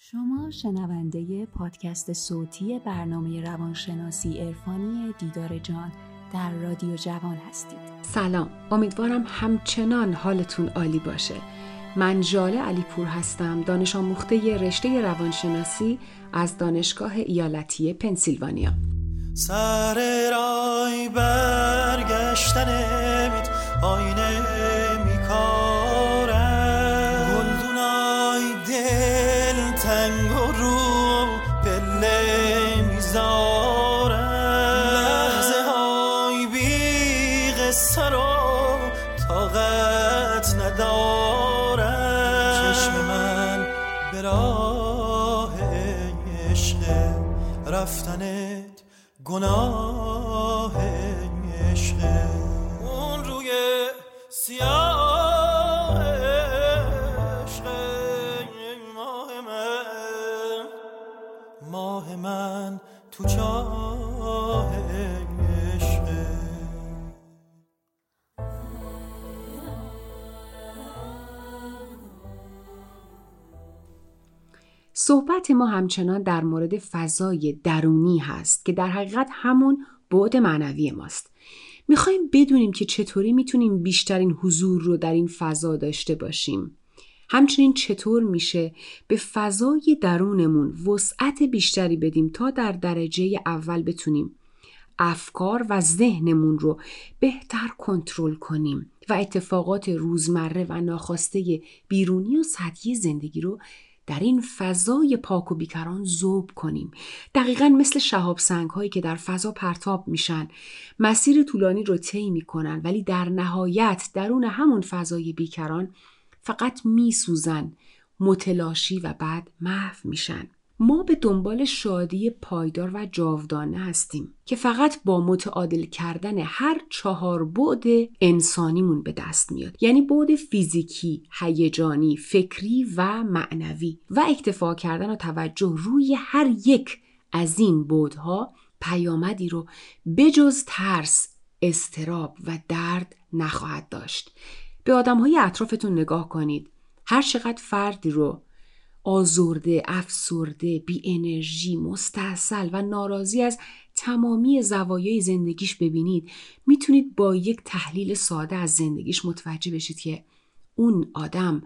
شما شنونده پادکست صوتی برنامه روانشناسی عرفانی دیدار جان در رادیو جوان هستید. سلام، امیدوارم همچنان حالتون عالی باشه. من ژاله علیپور هستم، دانش آموخته رشته روانشناسی از دانشگاه ایالتی پنسیلوانیا. سر رای برگشتنت آینه میکاره، گلدونای دل تنگ و رو پله میذاره، لحظه های بی قصه رو طاقت نداره، چشم من به راه عشق رفتنت گناه عشقه، اون روی سیاه عشقه، ماه من تو چاه عشقه. صحبت ما همچنان در مورد فضای درونی هست که در حقیقت همون بعد معنوی ماست. میخوایم بدونیم که چطوری میتونیم بیشترین حضور رو در این فضا داشته باشیم. همچنین چطور میشه به فضای درونمون وسعت بیشتری بدیم تا در درجه اول بتونیم افکار و ذهنمون رو بهتر کنترل کنیم و اتفاقات روزمره و ناخواسته بیرونی و سطحی زندگی رو در این فضای پاک و بیکران ذوب کنیم. دقیقاً مثل شهاب سنگ هایی که در فضا پرتاب میشن، مسیر طولانی رو طی میکنن ولی در نهایت درون همون فضای بیکران فقط میسوزن، متلاشی و بعد محو میشن. ما به دنبال شادی پایدار و جاودانه هستیم که فقط با متعادل کردن هر 4 بعد انسانیمون به دست میاد. یعنی بعد فیزیکی، هیجانی، فکری و معنوی و اکتفا کردن و توجه روی هر یک از این بعدها پیامدی رو بجز ترس، اضطراب و درد نخواهد داشت. به آدم‌های اطرافتون نگاه کنید. هر چقدر فردی رو آزرده، افسرده، بی انرژی، مستعسل و ناراضی از تمامی زوایای زندگیش ببینید، میتونید با یک تحلیل ساده از زندگیش متوجه بشید که اون آدم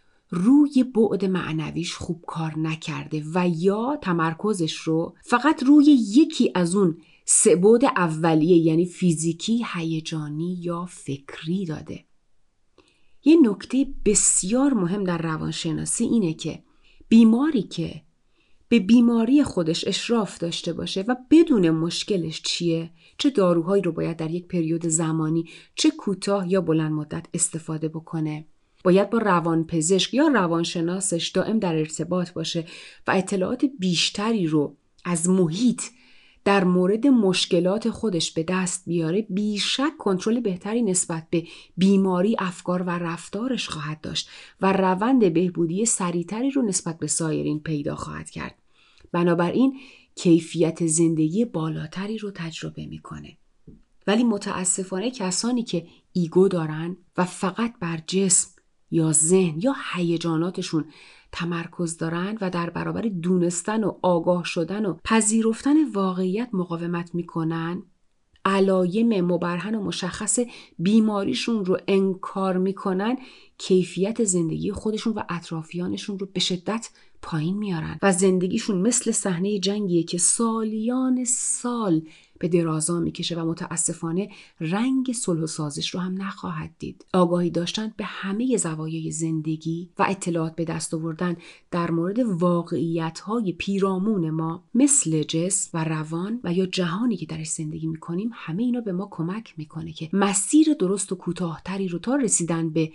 روی بعد معنویش خوب کار نکرده و یا تمرکزش رو فقط روی یکی از اون 3 بعد اولیه، یعنی فیزیکی، هیجانی یا فکری داده. یه نکته بسیار مهم در روانشناسی اینه که بیماری که به بیماری خودش اشراف داشته باشه و بدون مشکلش چیه، چه داروهایی رو باید در یک پریود زمانی چه کوتاه یا بلند مدت استفاده بکنه، باید با روانپزشک یا روانشناسش دائم در ارتباط باشه و اطلاعات بیشتری رو از محیط در مورد مشکلات خودش به دست بیاره، بیشک کنترل بهتری نسبت به بیماری، افکار و رفتارش خواهد داشت و روند بهبودی سریعتری رو نسبت به سایرین پیدا خواهد کرد. بنابراین کیفیت زندگی بالاتری رو تجربه میکنه. ولی متاسفانه کسانی که ایگو دارن و فقط بر جسم یا ذهن یا هیجاناتشون تمرکز دارن و در برابر دونستن و آگاه شدن و پذیرفتن واقعیت مقاومت میکنن، علایم مبرهن و مشخص بیماریشون رو انکار میکنن، کیفیت زندگی خودشون و اطرافیانشون رو به شدت پایین میارن و زندگیشون مثل صحنه جنگیه که سالیان سال به درازا میکشه و متاسفانه رنگ صلح و سازش رو هم نخواهد دید. آگاهی داشتن به همه زوایای زندگی و اطلاعات به دست آوردن در مورد واقعیت‌های پیرامون ما مثل جسم و روان و یا جهانی که درش زندگی میکنیم، همه اینا به ما کمک میکنه که مسیر درست و کوتاه‌تری رو تا رسیدن به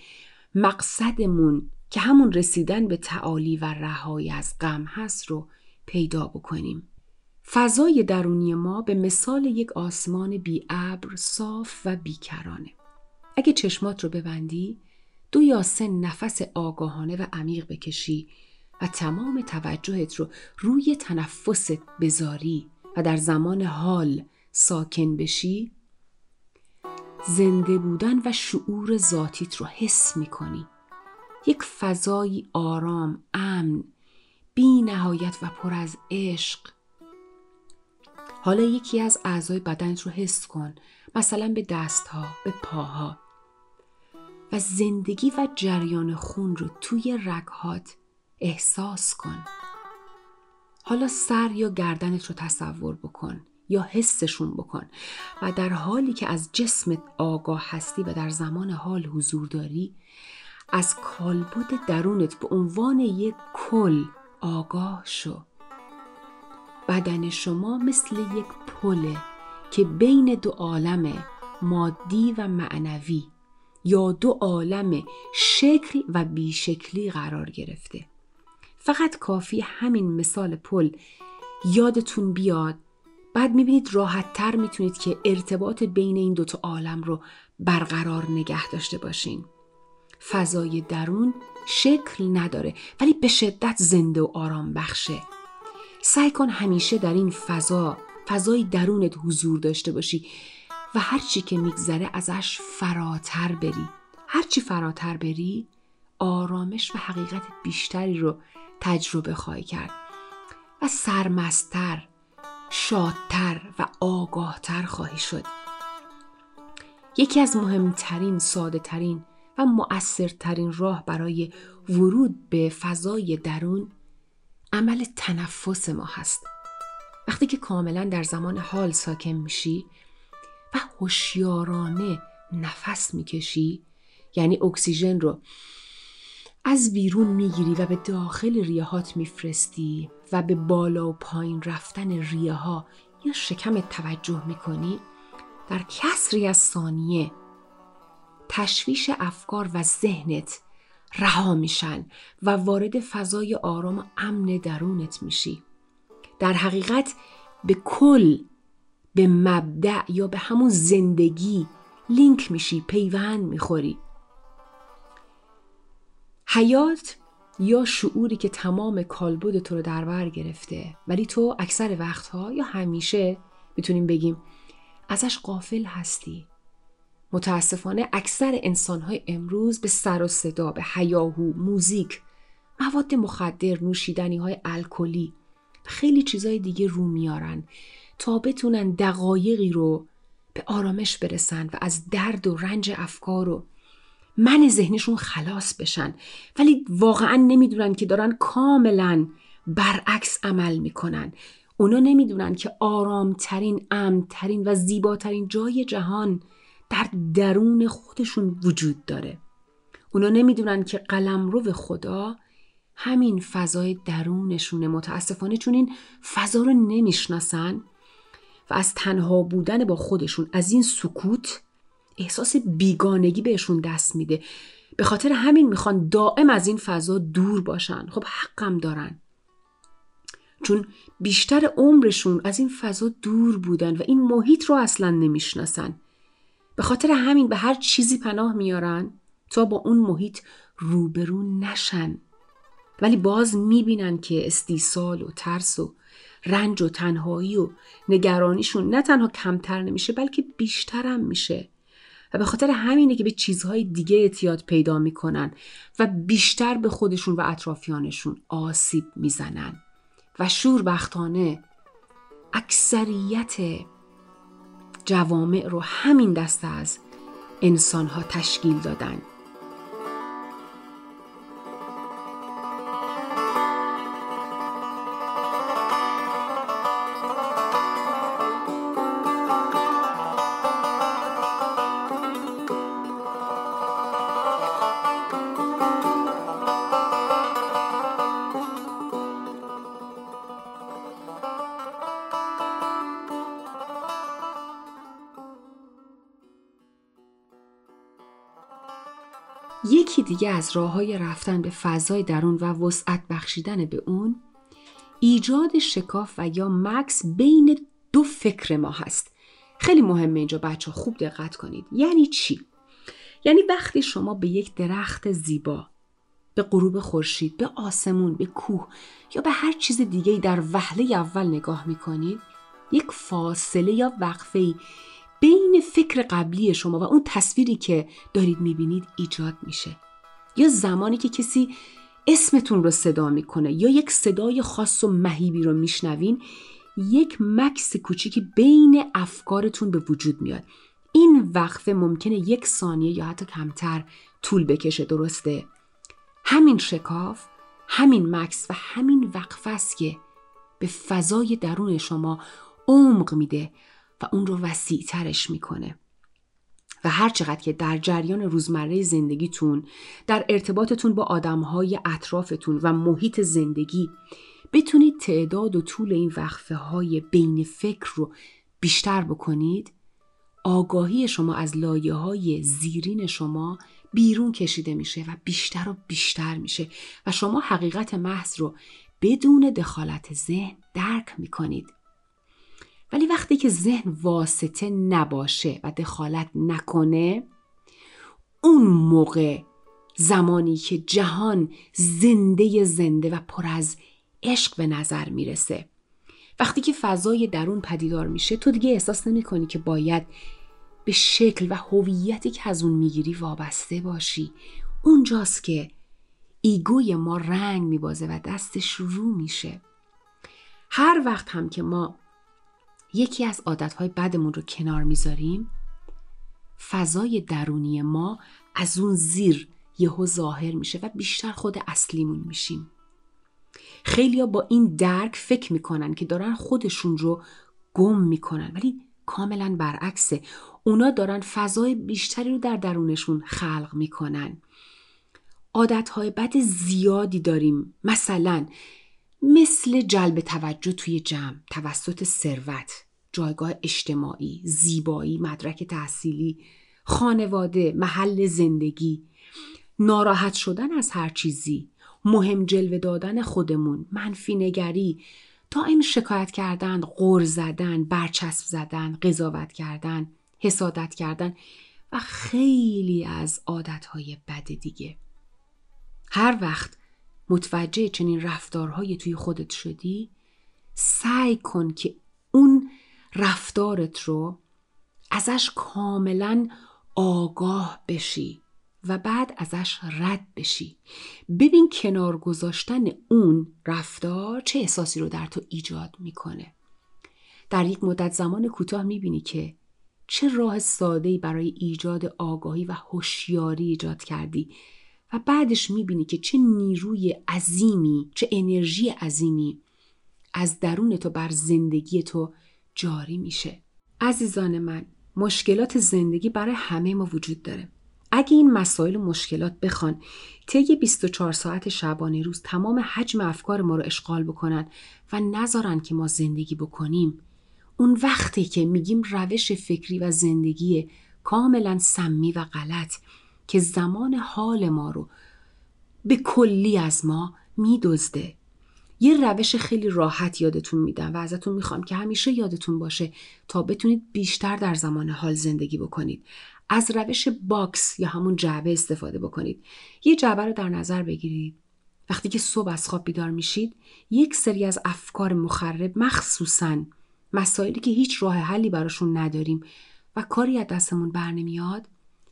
مقصدمون که همون رسیدن به تعالی و رهایی از غم هست رو پیدا بکنیم. فضای درونی ما به مثال یک آسمان بی ابر، صاف و بیکرانه. اگه چشمات رو ببندی، 2 یا 3 نفس آگاهانه و عمیق بکشی و تمام توجهت رو روی تنفست بذاری و در زمان حال ساکن بشی، زنده بودن و شعور ذاتیت رو حس می‌کنی. یک فضایی آرام، امن، بی نهایت و پر از عشق. حالا یکی از اعضای بدنت رو حس کن، مثلا به دستها، به پاها، و زندگی و جریان خون رو توی رگهات احساس کن. حالا سر یا گردنت رو تصور بکن یا حسشون بکن و در حالی که از جسمت آگاه هستی و در زمان حال حضور داری، از کالبد درونت به عنوان یک کل آگاه شو. بدن شما مثل یک پله که بین دو عالم مادی و معنوی یا دو عالم شکل و بیشکلی قرار گرفته. فقط کافی همین مثال پل یادتون بیاد، بعد میبینید راحت تر میتونید که ارتباط بین این دوتا عالم رو برقرار نگه داشته باشین. فضای درون شکل نداره ولی به شدت زنده و آرام بخشه. سعی کن همیشه در این فضای درونت حضور داشته باشی و هرچی که میگذره ازش فراتر بری. هرچی فراتر بری آرامش و حقیقت بیشتری رو تجربه خواهی کرد و سرمست‌تر، شادتر و آگاهتر خواهی شد. یکی از مهمترین، ساده‌ترین و مؤثرترین راه برای ورود به فضای درون عمل تنفس ما هست. وقتی که کاملا در زمان حال ساکن میشی و هوشیارانه نفس میکشی، یعنی اکسیژن رو از بیرون میگیری و به داخل ریه‌هات میفرستی و به بالا و پایین رفتن ریه‌ها یا شکمت توجه میکنی، در کسری از ثانیه تشویش افکار و ذهنت رها میشن و وارد فضای آرام و امن درونت میشی. در حقیقت به کل، به مبدأ یا به همون زندگی لینک میشی، پیوند میخوری. حیات یا شعوری که تمام کالبد تو رو در بر گرفته ولی تو اکثر وقتها یا همیشه میتونیم بگیم ازش غافل هستی. متاسفانه اکثر انسان‌های امروز به سر و صدا، به هیاهو، موزیک، مواد مخدر، نوشیدنی‌های الکلی و خیلی چیزای دیگه رو میارن تا بتونن دقایقی رو به آرامش برسن و از درد و رنج افکار و من ذهنشون خلاص بشن، ولی واقعا نمیدونن که دارن کاملا برعکس عمل میکنن. اونا نمیدونن که آرامترین، امنترین و زیباترین جای جهان در درون خودشون وجود داره. اونا نمیدونن که قلمرو خدا همین فضای درونشونه. متاسفانه چون این فضا رو نمیشناسن و از تنها بودن با خودشون، از این سکوت، احساس بیگانگی بهشون دست میده. به خاطر همین میخوان دائم از این فضا دور باشن. خب حقم دارن، چون بیشتر عمرشون از این فضا دور بودن و این محیط رو اصلا نمیشناسن. به خاطر همین به هر چیزی پناه میارن تا با اون محیط روبرو نشن، ولی باز میبینن که استیصال و ترس و رنج و تنهایی و نگرانیشون نه تنها کمتر نمیشه بلکه بیشتر هم میشه و به خاطر همینه که به چیزهای دیگه اعتیاد پیدا میکنن و بیشتر به خودشون و اطرافیانشون آسیب میزنن و شوربختانه اکثریت جوامع رو همین دسته از انسان‌ها تشکیل دادن. یکی دیگه از راه‌های رفتن به فضای درون و وسعت بخشیدن به اون، ایجاد شکاف و یا مکس بین دو فکر ما هست. خیلی مهمه اینجا بچه خوب دقت کنید. یعنی چی؟ یعنی وقتی شما به یک درخت زیبا، به غروب خورشید، به آسمون، به کوه یا به هر چیز دیگه‌ای در وهله اول نگاه می‌کنید، یک فاصله یا وقفه‌ای بین فکر قبلی شما و اون تصویری که دارید میبینید ایجاد میشه. یا زمانی که کسی اسمتون رو صدا میکنه یا یک صدای خاص و مهیبی رو میشنوین، یک مکث کوچیکی بین افکارتون به وجود میاد. این وقفه ممکنه 1 ثانیه یا حتی کمتر طول بکشه، درسته؟ همین شکاف، همین مکث و همین وقفه است که به فضای درون شما عمق میده و اون رو وسیع ترش میکنه. و هر چقدر که در جریان روزمره زندگیتون، در ارتباطتون با آدمهای اطرافتون و محیط زندگی بتونید تعداد و طول این وقفه های بین فکر رو بیشتر بکنید، آگاهی شما از لایه های زیرین شما بیرون کشیده میشه و بیشتر و بیشتر میشه و شما حقیقت محض رو بدون دخالت ذهن درک میکنید. ولی وقتی که ذهن واسطه نباشه و دخالت نکنه، اون موقع زمانی که جهان زنده و پر از عشق به نظر میرسه. وقتی که فضای درون پدیدار میشه، تو دیگه احساس نمی کنی که باید به شکل و هویتی که از اون میگیری وابسته باشی. اونجاست که ایگوی ما رنگ میبازه و دستش رو میشه. هر وقت هم که ما یکی از عادتهای بدمون رو کنار میذاریم، فضای درونی ما از اون زیر یهو ظاهر میشه و بیشتر خود اصلیمون میشیم. خیلیا با این درک فکر میکنن که دارن خودشون رو گم میکنن، ولی کاملا برعکسه. اونا دارن فضای بیشتری رو در درونشون خلق میکنن. عادتهای بد زیادی داریم، مثل جلب توجه توی جمع توسط ثروت، جایگاه اجتماعی، زیبایی، مدرک تحصیلی، خانواده، محل زندگی، ناراحت شدن از هر چیزی، مهم جلوه دادن خودمون، منفی نگری، دائم شکایت کردن، غر زدن، برچسب زدن، قضاوت کردن، حسادت کردن و خیلی از عادتهای بد دیگه. هر وقت متوجه چنین رفتارهای توی خودت شدی، سعی کن که اون رفتارت رو ازش کاملا آگاه بشی و بعد ازش رد بشی. ببین کنار گذاشتن اون رفتار چه احساسی رو در تو ایجاد میکنه. در یک مدت زمان کوتاه میبینی که چه راه ساده‌ای برای ایجاد آگاهی و هوشیاری ایجاد کردی و بعدش میبینی که چه نیروی عظیمی، چه انرژی عظیمی از درون تو بر زندگی تو جاری میشه. عزیزان من، مشکلات زندگی برای همه ما وجود داره. اگه این مسائل و مشکلات بخوان طی 24 ساعت شبانه روز تمام حجم افکار ما رو اشغال بکنن و نذارن که ما زندگی بکنیم، اون وقتی که میگیم روش فکری و زندگی کاملا سمی و غلط که زمان حال ما رو به کلی از ما میدزده. یه روش خیلی راحت یادتون میدم و ازتون میخوام که همیشه یادتون باشه تا بتونید بیشتر در زمان حال زندگی بکنید. از روش باکس یا همون جعبه استفاده بکنید. یه جعبه رو در نظر بگیرید. وقتی که صبح از خواب بیدار میشید، یک سری از افکار مخرب، مخصوصاً مسائلی که هیچ راه حلی براشون نداریم و کاری از دستمون بر نمیاد،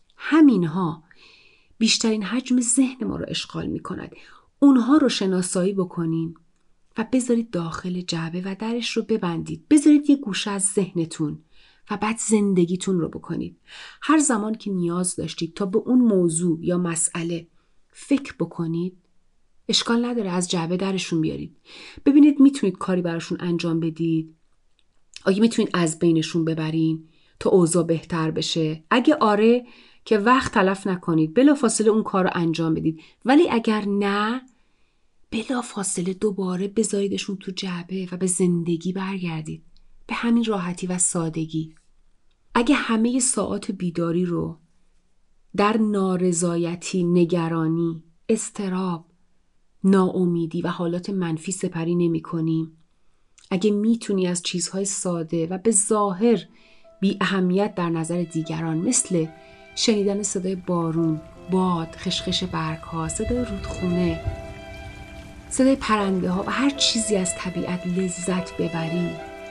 همینها بیشترین حجم ذهن ما رو اشغال میکنند. اونها رو شناسایی بکنین و بذارید داخل جعبه و درش رو ببندید. بذارید یه گوشه از ذهنتون و بعد زندگیتون رو بکنید. هر زمان که نیاز داشتید تا به اون موضوع یا مسئله فکر بکنید، اشکال نداره از جعبه درشون بیارید. ببینید میتونید کاری براشون انجام بدید. آیا میتونید از بینشون ببرین تا اوضاع بهتر بشه؟ اگه آره که وقت تلف نکنید، بلافاصله اون کار رو انجام بدید. ولی اگر نه، بلافاصله دوباره بذاریدشون تو جعبه و به زندگی برگردید. به همین راحتی و سادگی. اگه همه ساعات بیداری رو در نارضایتی، نگرانی، اضطراب، ناامیدی و حالات منفی سپری نمی کنیم، اگه میتونی از چیزهای ساده و به ظاهر بی اهمیت در نظر دیگران، مثل شنیدن صدای بارون، باد، خشخش برگ‌ها، صدای رودخونه، صدای پرنده ها و هر چیزی از طبیعت لذت ببری،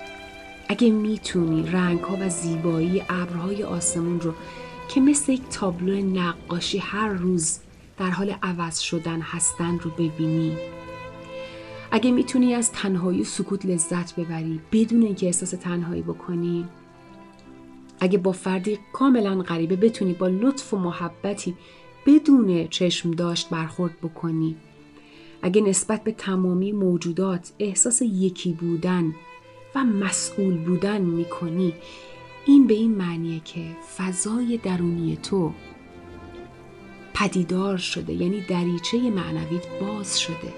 اگه میتونی رنگ ها و زیبایی ابرهای آسمون رو که مثل یک تابلو نقاشی هر روز در حال عوض شدن هستند رو ببینی. اگه میتونی از تنهایی و سکوت لذت ببری بدون اینکه احساس تنهایی بکنی، اگه با فردی کاملا غریبه بتونی با لطف و محبتی بدون چشم داشت برخورد بکنی، اگه نسبت به تمامی موجودات احساس یکی بودن و مسئول بودن میکنی، این به این معنیه که فضای درونی تو پدیدار شده، یعنی دریچه معنویت باز شده.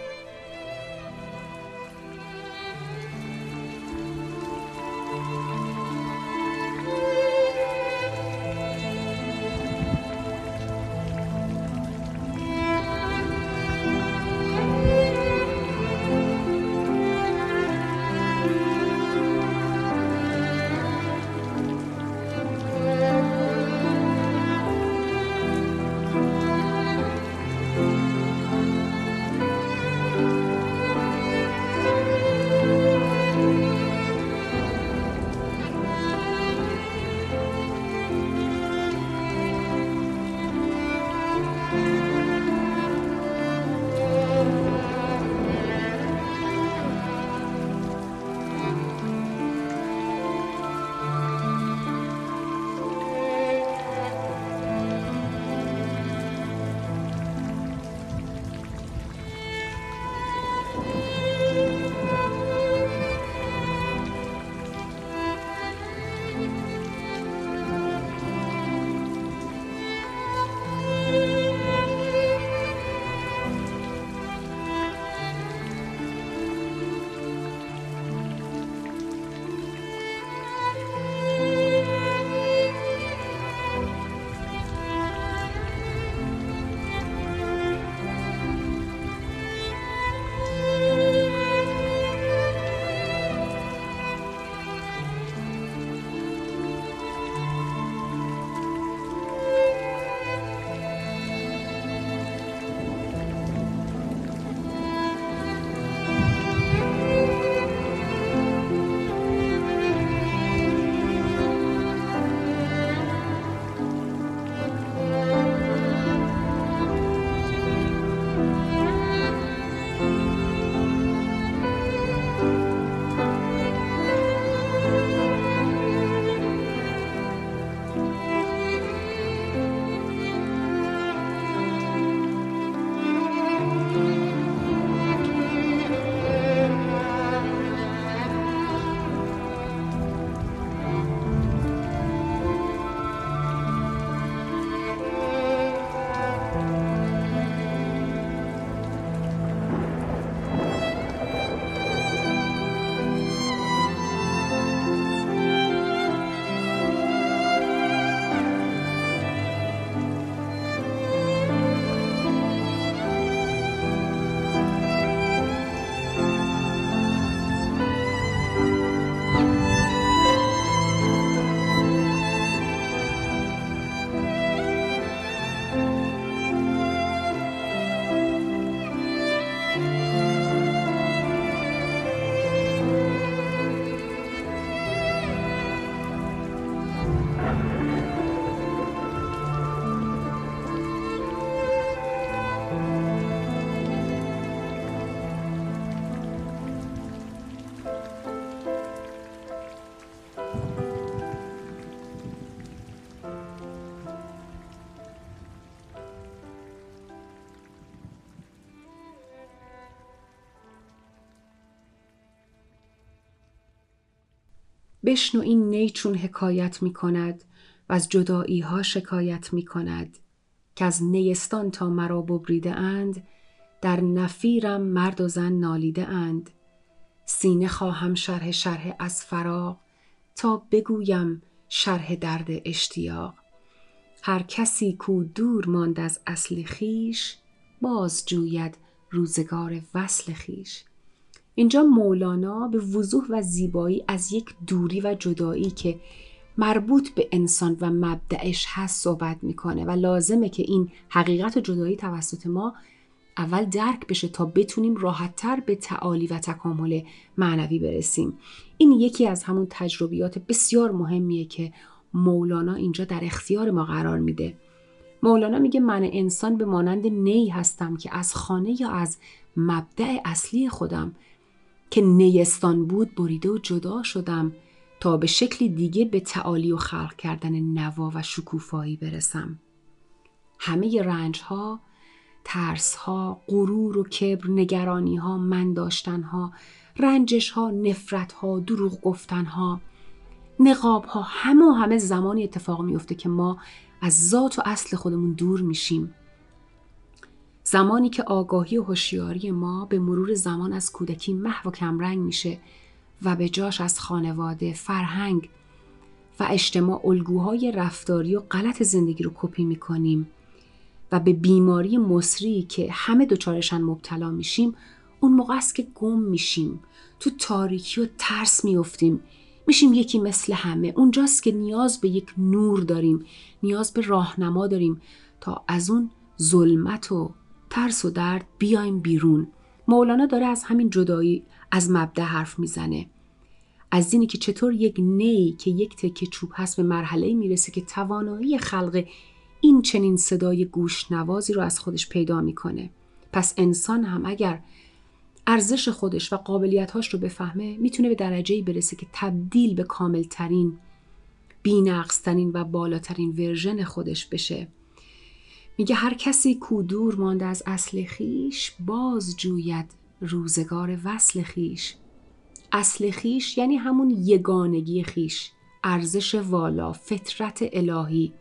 بشنو این نی چون حکایت می کند و از جدایی ها شکایت می کند که از نیستان تا مرا ببریده اند، در نفیرم مرد و زن نالیده اند. سینه خواهم شرح از فراق تا بگویم شرح درد اشتیاق. هر کسی کو دور ماند از اصل خیش، باز جوید روزگار وصل خیش. اینجا مولانا به وضوح و زیبایی از یک دوری و جدایی که مربوط به انسان و مبدأش هست صحبت میکنه و لازمه که این حقیقت و جدایی توسط ما اول درک بشه تا بتونیم راحت‌تر به تعالی و تکامل معنوی برسیم. این یکی از همون تجربیات بسیار مهمیه که مولانا اینجا در اختیار ما قرار میده مولانا میگه من انسان به مانند نی هستم که از خانه یا از مبدأ اصلی خودم که نیستان بود بریده و جدا شدم تا به شکلی دیگه به تعالی و خلق کردن نوا و شکوفایی برسم. همه رنج‌ها، ترس‌ها، غرور و کبر، نگرانی‌ها، من داشتن‌ها، رنجش‌ها، نفرت‌ها، دروغ گفتن‌ها، نقاب‌ها، همه زمانی اتفاق میفته که ما از ذات و اصل خودمون دور میشیم. زمانی که آگاهی و هوشیاری ما به مرور زمان از کودکی محو و کمرنگ میشه و به جاش از خانواده، فرهنگ و اجتماع الگوهای رفتاری و غلط زندگی رو کپی میکنیم و به بیماری مصری که همه دچارشن مبتلا میشیم، اون موقع است که گم میشیم، تو تاریکی و ترس میفتیم، میشیم یکی مثل همه. اونجاست که نیاز به یک نور داریم، نیاز به راهنما داریم تا از اون ظلمت و ترس و درد بیایم بیرون. مولانا داره از همین جدایی از مبدأ حرف میزنه، از اینی که چطور یک نی که یک تکه چوب هست به مرحله میرسه که توانایی خلق این چنین صدای گوش نوازی رو از خودش پیدا میکنه. پس انسان هم اگر ارزش خودش و قابلیت‌هاش رو بفهمه، میتونه به درجه‌ای برسه که تبدیل به کاملترین، بی‌نقص‌ترین و بالاترین ورژن خودش بشه. میگه هر کسی کو دور مانده از اصل خیش، باز جوید روزگار وصل خیش. اصل خیش یعنی همون یگانگی خیش، ارزش والا، فطرت الهی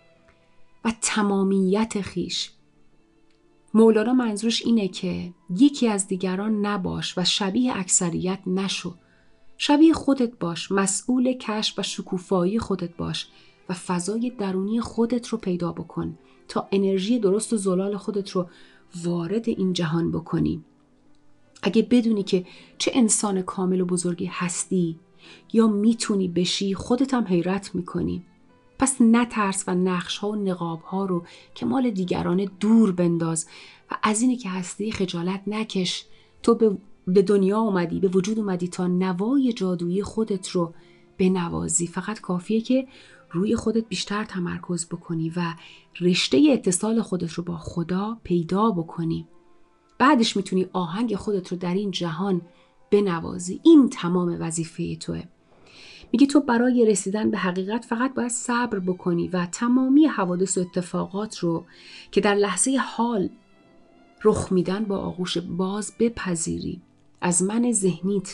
و تمامیت خیش. مولانا منظورش اینه که یکی از دیگران نباش و شبیه اکثریت نشو. شبیه خودت باش، مسئول کشف و شکوفایی خودت باش و فضای درونی خودت رو پیدا بکن تا انرژی درست و زلال خودت رو وارد این جهان بکنی. اگه بدونی که چه انسان کامل و بزرگی هستی یا میتونی بشی، خودت هم حیرت میکنی. پس نترس و نقش‌ها و نقاب‌ها رو که مال دیگران دور بنداز و از اینی که هستی خجالت نکش. تو به دنیا اومدی، به وجود اومدی تا نوای جادویی خودت رو بنوازی. فقط کافیه که روی خودت بیشتر تمرکز بکنی و رشته اتصال خودت رو با خدا پیدا بکنی. بعدش میتونی آهنگ خودت رو در این جهان بنوازی. این تمام وظیفه توه. میگه تو برای رسیدن به حقیقت فقط باید صبر بکنی و تمامی حوادث و اتفاقات رو که در لحظه حال رخ میدن با آغوش باز بپذیری. از من ذهنیت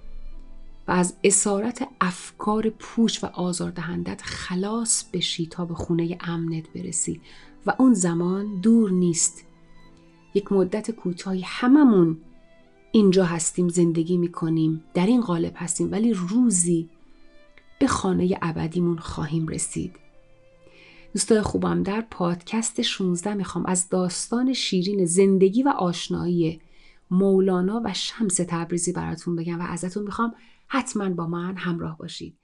و از اسارت افکار پوچ و آزاردهندت خلاص بشی تا به خونه امنت برسی و اون زمان دور نیست. یک مدت کوتاهی هممون اینجا هستیم، زندگی میکنیم، در این قالب هستیم، ولی روزی به خانه ابدیمون خواهیم رسید. دوستای خوبم، در پادکست 16 میخوام از داستان شیرین زندگی و آشنایی مولانا و شمس تبریزی براتون بگم و ازتون میخوام حتما با من همراه باشید.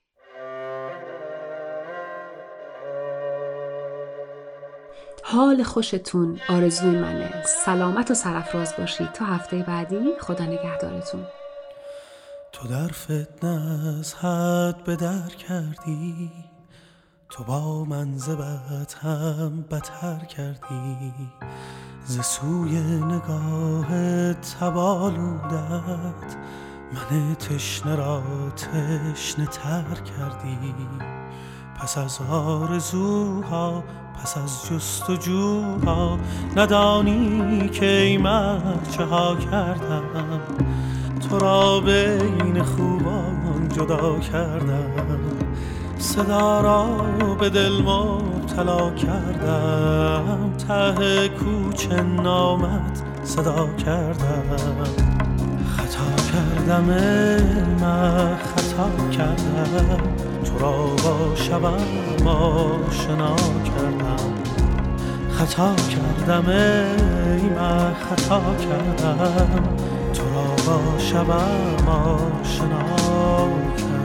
حال خوشتون آرزوی منه. سلامت و سرافراز باشید تا هفته بعدی. خدا نگهدارتون. تو در فتنه از حد به در کردی، تو با من ز بد هم بتر کردی. ز سوی نگاه تبالودت من تشنه را تشنه تر کردی. پس از آرزوها، پس از جستجوها، ندانی که ای مرد چه ها کردم. تو را بین خوبان جدا کردم، صدا را به دل مبتلا کردم. ته کوچه نامت صدا کردم. خطا کردم من خطا کردم، تو را با شبم آشنا کردم. خطا کردم من خطا کردم، تو را با شبم آشنا کردم.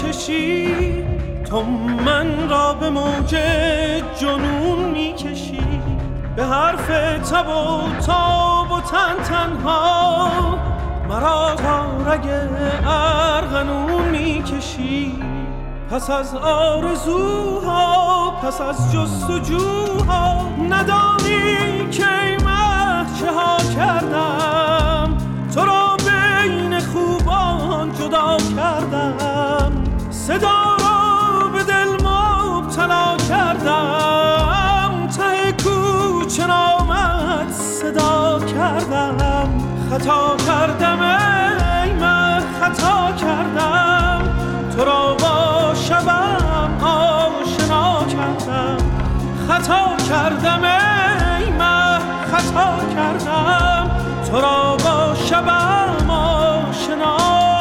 میکشی، تو من را به موج جنون میکشی، به حرف تب و تاب و تن تنها مرا تا رگ ارغنون میکشی. پس از آرزوها، پس از جستجوها، ندانی که من چه ها کردم، تو را بین خوبان جدا کردم، صدا را به دل مبتلا کردم، ته کوچه نامت صدا کردم. خطا کردم ای من، خطا کردم، تو را با شبم آشنا کردم. خطا کردم ای من، خطا کردم، تو را با شبم آشنا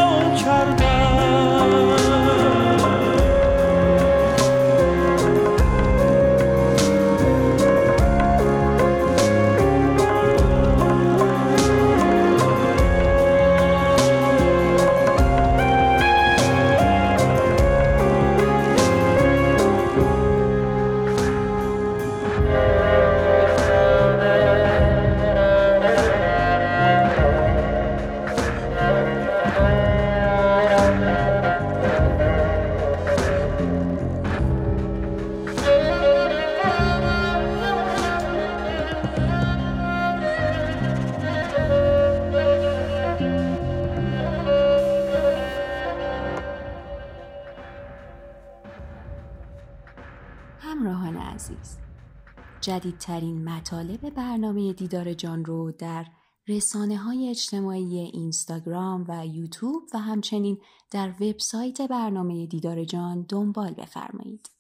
کردم. همراهان عزیز، جدیدترین مطالب برنامه دیدار جان رو در رسانه‌های اجتماعی اینستاگرام و یوتیوب و همچنین در وبسایت برنامه دیدار جان دنبال بفرمایید.